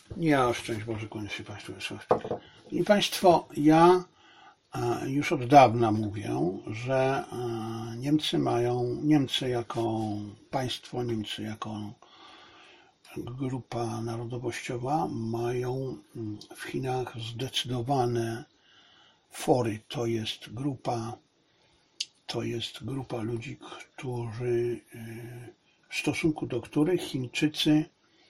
Ja szczęść Boże, kłaniam się Państwu. I Państwo, ja już od dawna mówię, że Niemcy jako państwo, Niemcy jako grupa narodowościowa mają w Chinach zdecydowane fory. To jest grupa ludzi, w stosunku do których Chińczycy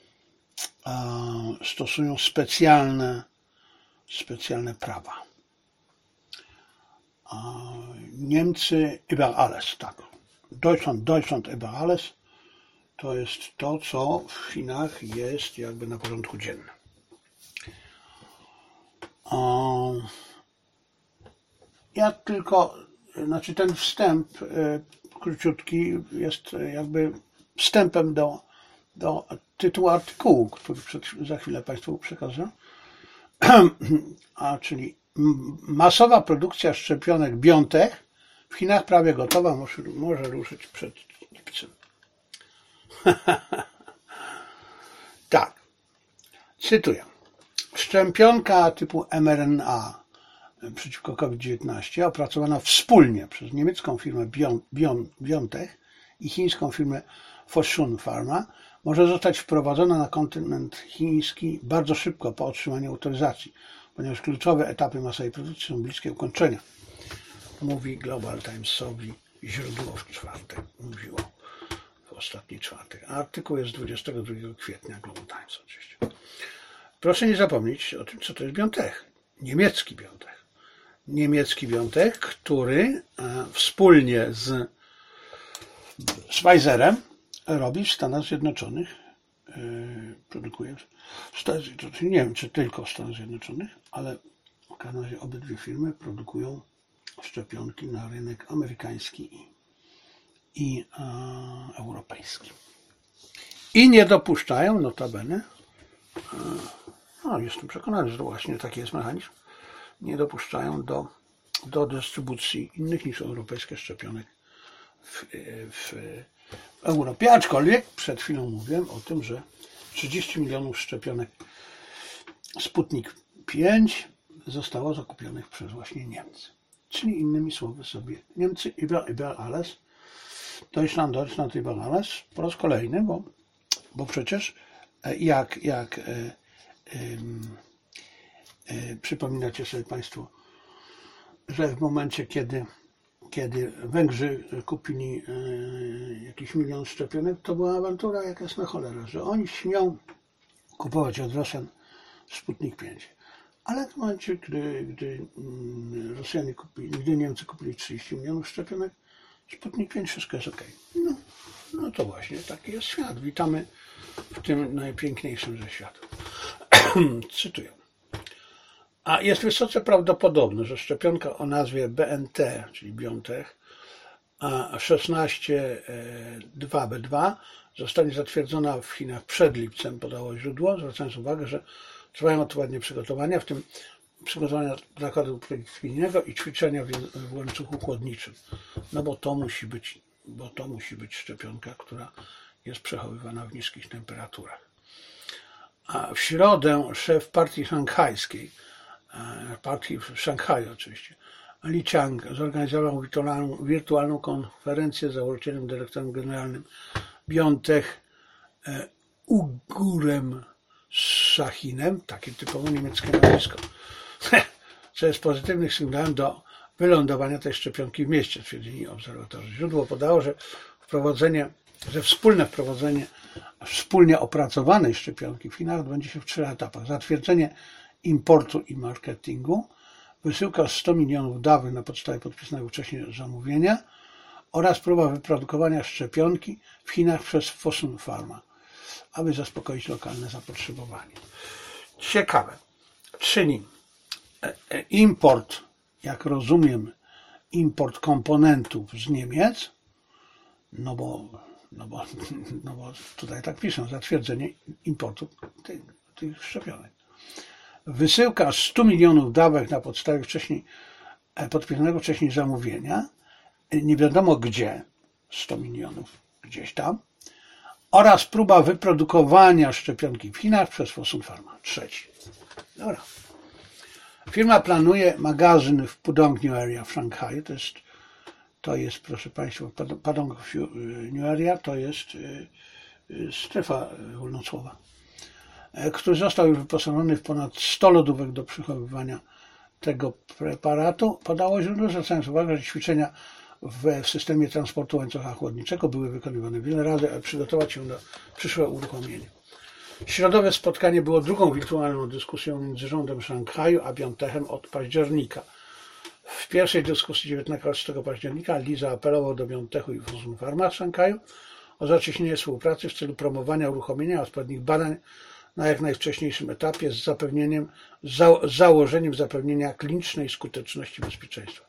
stosują specjalne prawa. Niemcy über alles, tak. Deutschland über alles to jest to, co w Chinach jest jakby na porządku dziennym. Ja tylko, ten wstęp króciutki jest jakby wstępem do tytułu artykułu, który za chwilę Państwu przekażę, czyli masowa produkcja szczepionek BioNTech w Chinach prawie gotowa, może ruszyć przed lipcem. Tak, cytuję. Szczepionka typu mRNA przeciwko COVID-19 opracowana wspólnie przez niemiecką firmę BioNTech i chińską firmę Fosun Pharma może zostać wprowadzona na kontynent chiński bardzo szybko po otrzymaniu autoryzacji, ponieważ kluczowe etapy masowej produkcji są bliskie ukończenia. Mówi Global Timesowi źródło w czwartek, mówiło w ostatni czwartek. Artykuł jest z 22 kwietnia Global Times oczywiście. Proszę nie zapomnieć o tym, co to jest BioNTech. Niemiecki BioNTech, który wspólnie z Pfizerem robi w Stanach Zjednoczonych, produkuje w Stanach Zjednoczonych, nie wiem czy tylko w Stanach Zjednoczonych, ale w każdym razie obydwie firmy produkują szczepionki na rynek amerykański i europejski. I nie dopuszczają, notabene, jestem przekonany, że to właśnie taki jest mechanizm, nie dopuszczają do dystrybucji innych niż europejskie szczepionek w Europie, aczkolwiek przed chwilą mówiłem o tym, że 30 milionów szczepionek Sputnik 5 zostało zakupionych przez właśnie Niemcy. Czyli innymi słowy sobie Niemcy über alles, Deutschland über alles po raz kolejny, bo przecież jak przypominacie sobie Państwo, że w momencie, kiedy Węgrzy kupili jakiś milion szczepionek, to była awantura jak jasna cholera, że oni śmią kupować od Rosjan Sputnik 5. Ale w momencie, gdy Niemcy kupili 30 milionów szczepionek, Sputnik 5, wszystko jest okej. No to właśnie, taki jest świat. Witamy w tym najpiękniejszym ze światów. Cytuję. A jest wysoce prawdopodobne, że szczepionka o nazwie BNT, czyli BioNTech, 16-2B2 zostanie zatwierdzona w Chinach przed lipcem, podało źródło, zwracając uwagę, że trwają odpowiednie przygotowania, w tym przygotowania zakładu produkcyjnego i ćwiczenia w łańcuchu chłodniczym. No bo to musi być szczepionka, która jest przechowywana w niskich temperaturach. A w środę szef partii szanghajskiej, partii w Szanghaju oczywiście, Li Qiang zorganizował wirtualną konferencję z założycielem, dyrektorem generalnym BioNTech Ugurem Shahinem, takie typowo niemieckie nazwisko, co jest pozytywnym sygnałem do wylądowania tej szczepionki w mieście, twierdzili obserwatorzy. Źródło podało, że wspólnie opracowanej szczepionki w Chinach odbędzie się w 3 etapach. Zatwierdzenie importu i marketingu, wysyłka 100 milionów dawek na podstawie podpisanego wcześniej zamówienia oraz próba wyprodukowania szczepionki w Chinach przez Fosun Pharma, aby zaspokoić lokalne zapotrzebowanie. Ciekawe, czyli import, jak rozumiem, import komponentów z Niemiec, no bo tutaj tak piszą, zatwierdzenie importu tych szczepionek. Wysyłka 100 milionów dawek na podstawie podpisanego wcześniej zamówienia, nie wiadomo gdzie, 100 milionów gdzieś tam, oraz próba wyprodukowania szczepionki w Chinach przez Fosun Pharma. 3. Dobra. Firma planuje magazyn w Pudong New Area w Szanghaju. To jest, proszę Państwa, Pudong New Area to jest strefa wolnocłowa, który został już wyposażony w ponad 100 lodówek do przechowywania tego preparatu. Podało źródło, zwracając uwagę, że ćwiczenia w systemie transportu łańcucha chłodniczego były wykonywane wiele razy, aby przygotować się do przyszłego uruchomienia. Środowe spotkanie było drugą wirtualną dyskusją między rządem Szanghaju a BioNTechem od października. W pierwszej dyskusji 19 października Li zaapelował do BioNTechu i Fosun Pharma z Szanghaju o zacieśnienie współpracy w celu promowania uruchomienia odpowiednich badań na jak najwcześniejszym etapie z założeniem zapewnienia klinicznej skuteczności i bezpieczeństwa.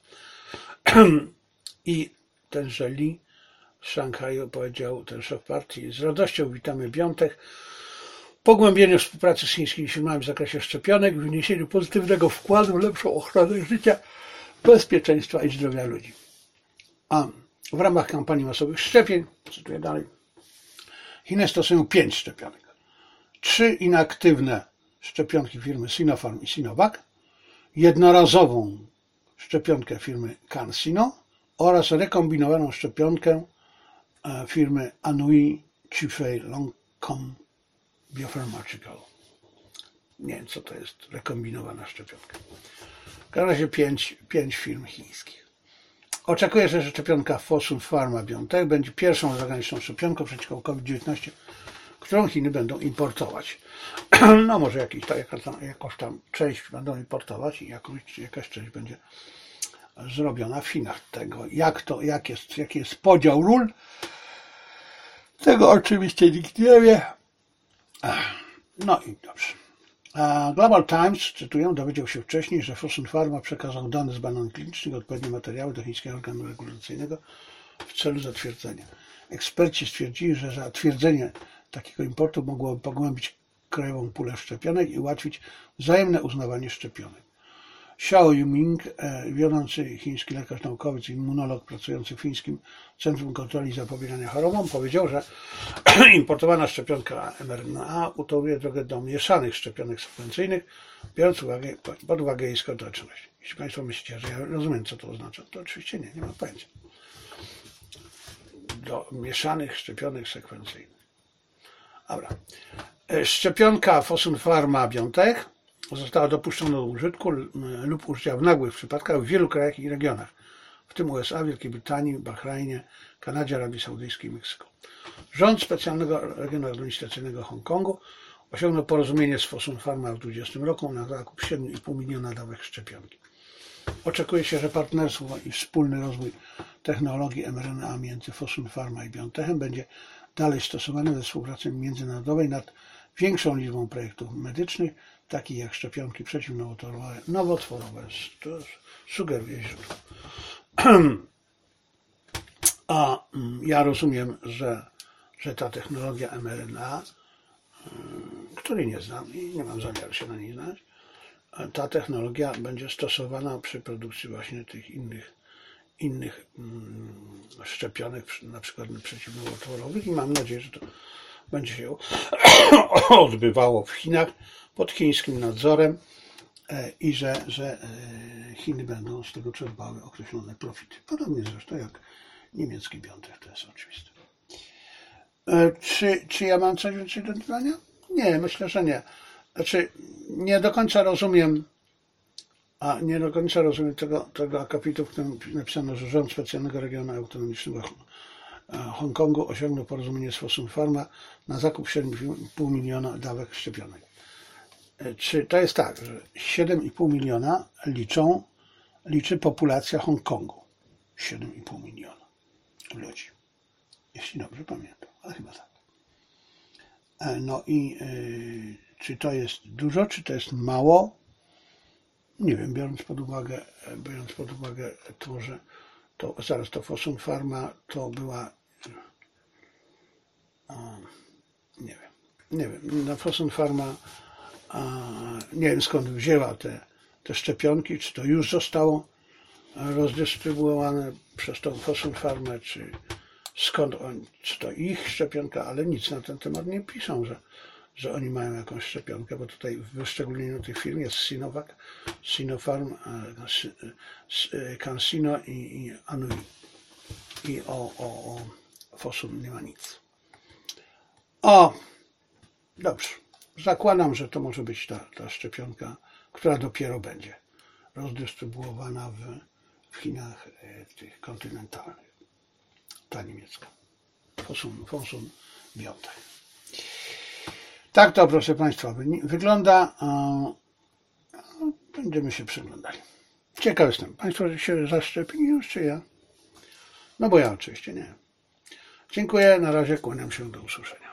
I tenże Li z Szanghaju powiedział ten szef partii: z radością witamy BioNTech w pogłębieniu współpracy z chińskimi firmami w zakresie szczepionek, w wniesieniu pozytywnego wkładu w lepszą ochronę życia, bezpieczeństwa i zdrowia ludzi. A w ramach kampanii masowych szczepień, cytuję dalej, Chiny stosują 5 szczepionek. 3 inaktywne szczepionki firmy Sinopharm i Sinovac, jednorazową szczepionkę firmy CanSino oraz rekombinowaną szczepionkę firmy Anhui Chifei Longcom Biopharmaceutical. Nie wiem, co to jest rekombinowana szczepionka. W każdym razie 5 firm chińskich. Oczekuje się, że szczepionka Fosun Pharma BioNTech będzie pierwszą zagraniczną szczepionką przeciwko COVID-19, którą Chiny będą importować. No może jakąś tam część będą importować i jakaś część będzie zrobiona w Chinach. Tego, jaki jest podział ról, tego oczywiście nikt nie wie. No i dobrze. Global Times, cytuję, dowiedział się wcześniej, że Fosun Pharma przekazał dane z badań klinicznych, odpowiednie materiały do chińskiego organu regulacyjnego w celu zatwierdzenia. Eksperci stwierdzili, że zatwierdzenie takiego importu mogłoby pogłębić krajową pulę szczepionek i ułatwić wzajemne uznawanie szczepionek. Xiao Yuming, wiodący chiński lekarz naukowiec i immunolog pracujący w Chińskim Centrum Kontroli i Zapobiegania Chorobom, powiedział, że importowana szczepionka mRNA utoruje drogę do mieszanych szczepionek sekwencyjnych, biorąc pod uwagę jej skuteczność. Jeśli Państwo myślicie, że ja rozumiem, co to oznacza, to oczywiście nie mam pojęcia. Do mieszanych szczepionek sekwencyjnych. Dobra. Szczepionka Fosun Pharma BioNTech została dopuszczona do użytku lub użycia w nagłych przypadkach w wielu krajach i regionach, w tym USA, Wielkiej Brytanii, Bahrajnie, Kanadzie, Arabii Saudyjskiej i Meksyku. Rząd specjalnego regionu administracyjnego Hongkongu osiągnął porozumienie z Fosun Pharma w 2020 roku na zakup 7,5 miliona dawek szczepionki. Oczekuje się, że partnerstwo i wspólny rozwój technologii mRNA między Fosun Pharma i BioNTechem będzie dalej stosowany we współpracy międzynarodowej nad większą liczbą projektów medycznych, takich jak szczepionki przeciwnowotworowe, to sugeruje źródło. A ja rozumiem, że ta technologia mRNA, której nie znam i nie mam zamiaru się na niej znać, ta technologia będzie stosowana przy produkcji właśnie tych innych szczepionek, na przykład przeciwnowotworowych, i mam nadzieję, że to będzie się odbywało w Chinach pod chińskim nadzorem i że Chiny będą z tego czerpały określone profity. Podobnie zresztą jak niemiecki BioNTech, to jest oczywiste. Czy ja mam coś więcej do dodania? Nie, myślę, że nie. Znaczy, nie do końca rozumiem tego akapitu, w którym napisano, że rząd specjalnego regionu autonomicznego Hongkongu osiągnął porozumienie z Fosun Pharma na zakup 7,5 miliona dawek szczepionek. Czy to jest tak, że 7,5 miliona liczy populacja Hongkongu? 7,5 miliona ludzi. Jeśli dobrze pamiętam, ale chyba tak. No i czy to jest dużo, czy to jest mało? Nie wiem, biorąc pod uwagę to, że to Fosun Pharma to była, nie wiem, na Fosun Pharma nie wiem, skąd wzięła te szczepionki, czy to już zostało rozdystrybuowane przez tą Fosun Pharmę, skąd czy to ich szczepionka, ale nic na ten temat nie piszą, że oni mają jakąś szczepionkę, bo tutaj w wyszczególnieniu tych firm jest Sinovac, Sinopharm, CanSino i Anhui. I o Fosun nie ma nic. Dobrze. Zakładam, że to może być ta szczepionka, która dopiero będzie rozdystrybuowana w Chinach tych kontynentalnych. Ta niemiecka. Fosun BioNTech. Tak to, proszę Państwa, wygląda. Będziemy się przyglądali. Ciekaw jestem. Państwo się zaszczepili już, czy ja? No bo ja oczywiście nie. Dziękuję. Na razie kłaniam się. Do usłyszenia.